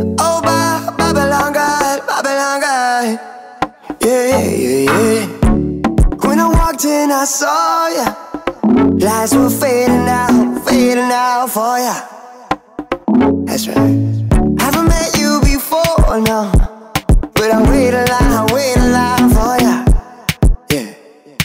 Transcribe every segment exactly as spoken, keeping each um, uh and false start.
Oh, ba, Babylon girl, Babylon girl. Yeah, yeah, yeah. When I walked in, I saw ya. Lights were fading out, fading out for ya. That's right. Haven't met you before, no, but I wait a line, I wait a line for ya. Yeah.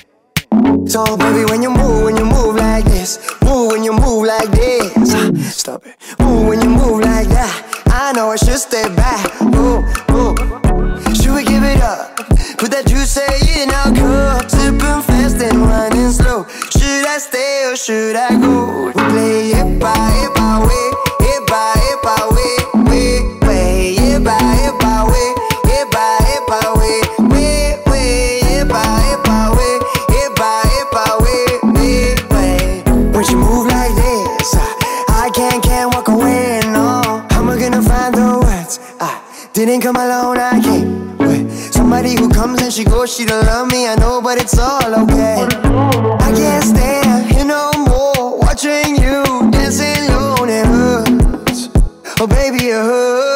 So baby, when you move, when you move like this, move when you move like this. Stop it. Move when you move like that. I know I should stay back. Move, move. Should we give it up? Put that juice in our cup, sipping fast and running slow. Should I stay or should I go? We play it by it by way, it by it by way, way, way, it by it by way, it by it by way, way, way, it by it by way, it by it by way, way, way. When she move like this, I can't, can't walk away, no. How am I gonna find the words? I didn't come alone, I came with somebody who comes and she goes, she don't love me, I know, but it's all okay. I can't stand here no more, watching you dancing alone, it hurts. Oh baby, it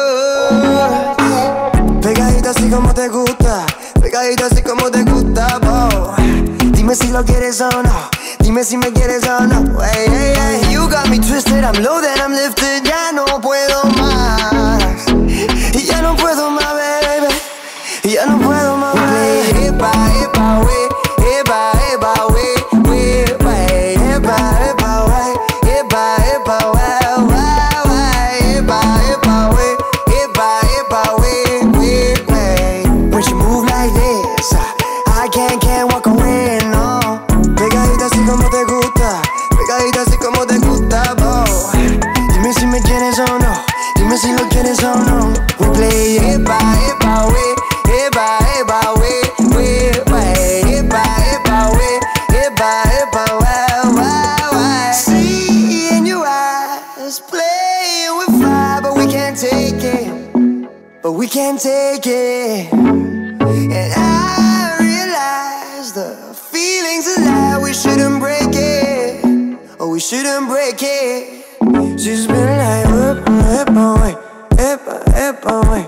hurts. Pegadita así como te gusta, pegadita así como te gusta, boy. Dime si lo quieres o no, dime si me quieres o no. Hey, hey, hey. You got me twisted, I'm low, then I'm lifted, ya no puedo más. Y ya no puedo más, baby. Y ya no puedo más, baby. Epa, epa, wey. Epa, epa, wey. Wey, wey. Epa, epa, wey. Epa, epa, wey. Wey, wey. Epa, epa, wey. Epa, epa, wey. Wey, wey. When she move like this, I can't, can't walk away, no. Pegadita así como te gusta, pegadita así como te gusta, boy. Dime si me quieres o no, dime si lo quieres o no. We play epa, epa, wey. Epa, epa, wey, wey, wey. Epa, epa, wey. Epa, epa, wey, wey, wey. See in your eyes, playing with fire, but we can't take it, but we can't take it. And I realize the feeling's a lie, we shouldn't break it, oh, we shouldn't break it. She's been like, epa, epa, wey. Epa, epa, wey.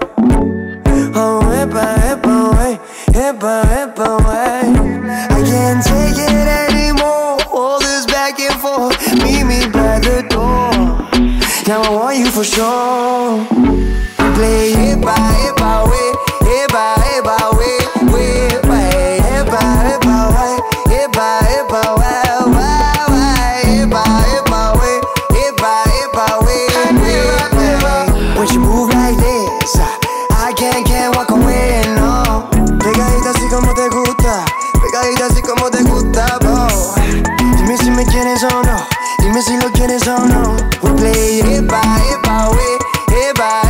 Oh, epa, epa, wey. Epa, epa, wey. I can't take it anymore, all this back and forth. Meet me by the door, now I want you for sure. Play epa, epa, wey. Epa, epa, wey. Wey, wey. Epa, epa, wey. Epa, epa, wey. Wey, wey. Epa, epa, wey. Epa, epa, wey. Wey, wey. When she move like this, I can't, can't walk away, no. Pegadita así como te gusta, pegadita así como te gusta, boy. Dime si me quieres o no, dime si lo quieres o no. We play epa, epa, wey. Epa,